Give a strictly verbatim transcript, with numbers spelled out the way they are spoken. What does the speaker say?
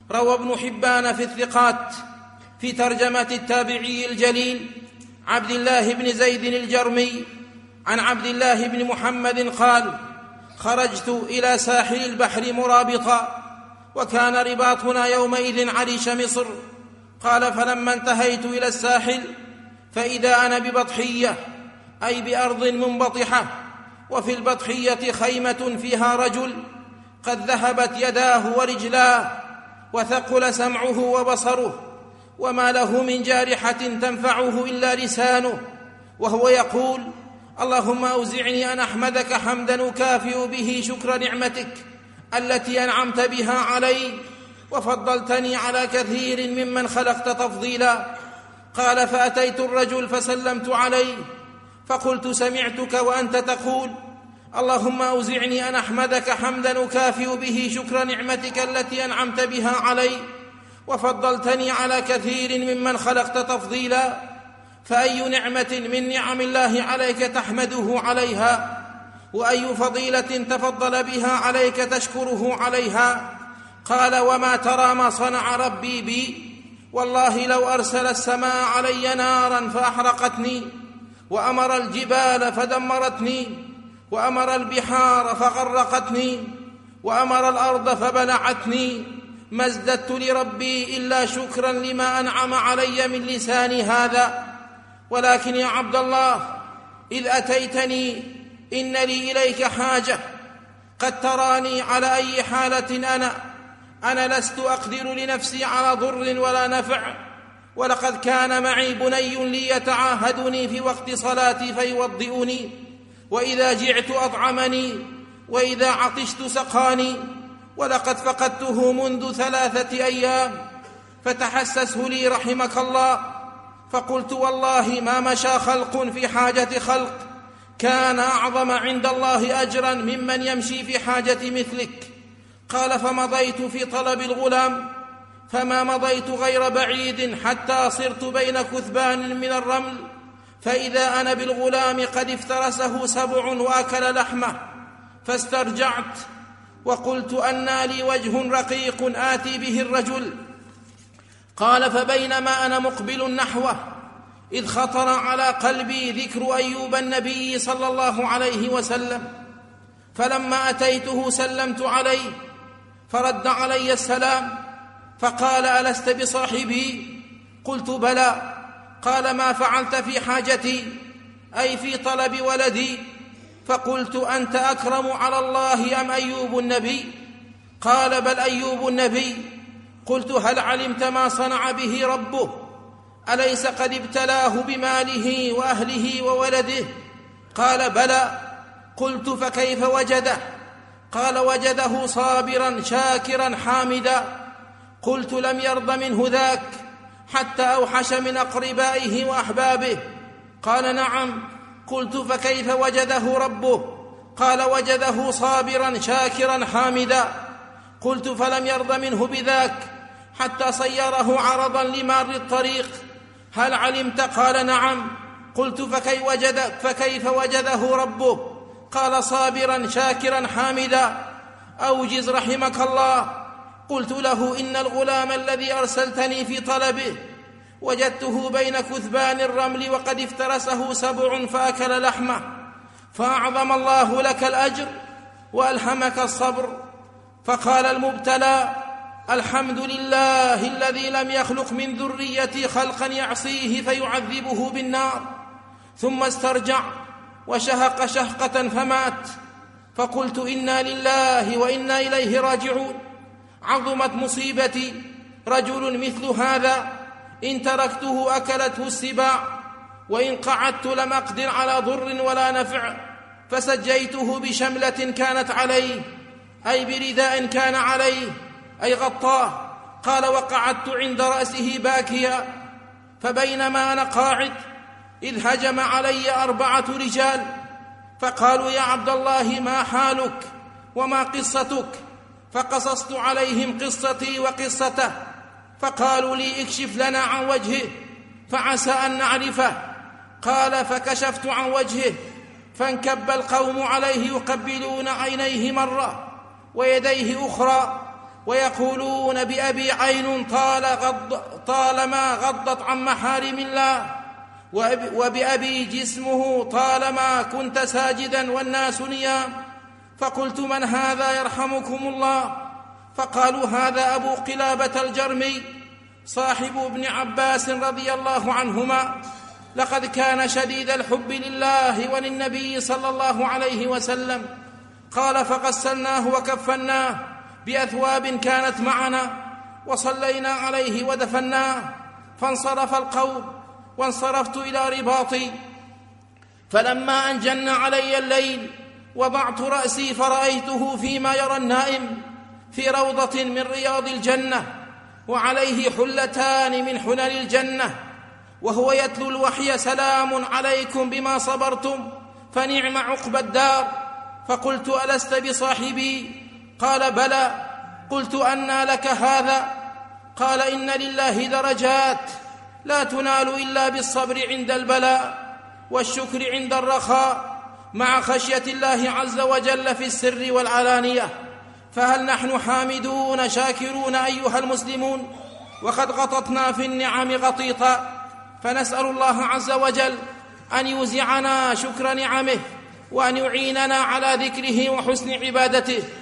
روى ابن حبان في الثقات في ترجمة التابعي الجليل عبد الله بن زيد الجرمي عن عبد الله بن محمد قال: خرجت إلى ساحل البحر مرابطا، وكان رباطنا يومئذ عريش مصر. قال: فلما انتهيت إلى الساحل فإذا أنا ببطحية، أي بأرض منبطحة، وفي البطحية خيمة فيها رجل قد ذهبت يداه ورجلاه، وثقل سمعه وبصره، وما له من جارحة تنفعه إلا لسانه، وهو يقول: اللهم أوزعني أن أحمدك حمدا أكافئ به شكر نعمتك التي أنعمت بها علي وفضلتني على كثير ممن خلقت تفضيلا. قال: فأتيت الرجل فسلمت عليه فقلت: سمعتك وأنت تقول: اللهم أوزعني أن أحمدك حمدا أكافئ به شكر نعمتك التي أنعمت بها علي وفضلتني على كثير ممن خلقت تفضيلا، فأي نعمة من نعم الله عليك تحمده عليها، وأي فضيلة تفضل بها عليك تشكره عليها؟ قال: وما ترى ما صنع ربي بي؟ والله لو أرسل السماء علي نارا فأحرقتني، وأمر الجبال فدمرتني، وأمر البحار فغرقتني، وأمر الأرض فبلعتني، ما ازددت لربي إلا شكرا لما أنعم علي من لساني هذا. ولكن يا عبد الله، إذ أتيتني إن لي إليك حاجة، قد تراني على أي حالة أنا أنا لست أقدر لنفسي على ضر ولا نفع، ولقد كان معي بني لي يتعاهدني في وقت صلاتي فيوضئني، وإذا جعت أطعمني، وإذا عطشت سقاني، ولقد فقدته منذ ثلاثة أيام، فتحسسه لي رحمك الله. فقلت: والله ما مشى خلق في حاجة خلق كان أعظم عند الله أجرا ممن يمشي في حاجة مثلك. قال: فمضيت في طلب الغلام، فما مضيت غير بعيد حتى صرت بين كثبان من الرمل، فإذا أنا بالغلام قد افترسه سبع وأكل لحمه، فاسترجعت وقلت: أنى لي وجه رقيق آتي به الرجل. قال: فبينما أنا مقبل نحوه إذ خطر على قلبي ذكر أيوب النبي صلى الله عليه وسلم، فلما أتيته سلمت عليه فرد علي السلام، فقال: ألست بصاحبي؟ قلت: بلى. قال: ما فعلت في حاجتي، أي في طلب ولدي؟ فقلت: أنت أكرم على الله أم أيوب النبي؟ قال: بل أيوب النبي. قلت: هل علمت ما صنع به ربه؟ أليس قد ابتلاه بماله وأهله وولده؟ قال: بلى. قلت: فكيف وجده؟ قال: وجده صابرا شاكرا حامدا. قلت: لم يرض منه ذاك حتى أوحش من أقربائه وأحبابه؟ قال: نعم. قلت: فكيف وجده ربه؟ قال: وجده صابرا شاكرا حامدا. قلت: فلم يرض منه بذاك حتى صيره عرضا لمار الطريق؟ هل علمت؟ قال: نعم. قلت: فكيف وجده, فكيف وجده ربه؟ قال: صابرا شاكرا حامدا. أوجز رحمك الله. قلت له: إن الغلام الذي أرسلتني في طلبه وجدته بين كثبان الرمل وقد افترسه سبع فأكل لحمه، فأعظم الله لك الأجر وألهمك الصبر. فقال المبتلى: الحمد لله الذي لم يخلق من ذريتي خلقا يعصيه فيعذبه بالنار. ثم استرجع وشهق شهقة فمات. فقلت: إنا لله وإنا إليه راجعون. عظمت مصيبتي، رجل مثل هذا إن تركته أكلته السباع، وإن قعدت لم أقدر على ضر ولا نفع، فسجيته بشملة كانت عليه، أي برداء كان عليه، أي غطاه. قال: وقعدت عند رأسه باكيا، فبينما أنا قاعد إذ هجم علي أربعة رجال، فقالوا: يا عبد الله، ما حالك وما قصتك؟ فقصصت عليهم قصتي وقصته، فقالوا لي: اكشف لنا عن وجهه فعسى أن نعرفه. قال: فكشفت عن وجهه، فانكب القوم عليه يقبلون عينيه مرة ويديه أخرى، ويقولون بأبي عين طال غض طالما غضت عن محارم الله، وبأبي جسمه طالما كنت ساجدا والناس نيام. فقلت من هذا يرحمكم الله؟ فقالوا هذا أبو قلابة الجرمي صاحب ابن عباس رضي الله عنهما، لقد كان شديد الحب لله وللنبي صلى الله عليه وسلم. قال فغسلناه وكفناه بأثواب كانت معنا وصلينا عليه ودفناه. فانصرف القوم وانصرفت إلى رباطي، فلما أن جن علي الليل وضعت رأسي فرأيته فيما يرى النائم في روضة من رياض الجنة، وعليه حلتان من حلل الجنة، وهو يتلو الوحي سلام عليكم بما صبرتم فنعم عقبى الدار. فقلت ألست بصاحبي؟ قال بلى. قلت أنى لك هذا؟ قال إن لله درجات لا تنال إلا بالصبر عند البلاء والشكر عند الرخاء مع خشية الله عز وجل في السر والعلانية. فهل نحن حامدون شاكرون أيها المسلمون؟ وقد غطتنا في النعم غطيطا، فنسأل الله عز وجل أن يوزعنا شكر نعمه وأن يعيننا على ذكره وحسن عبادته.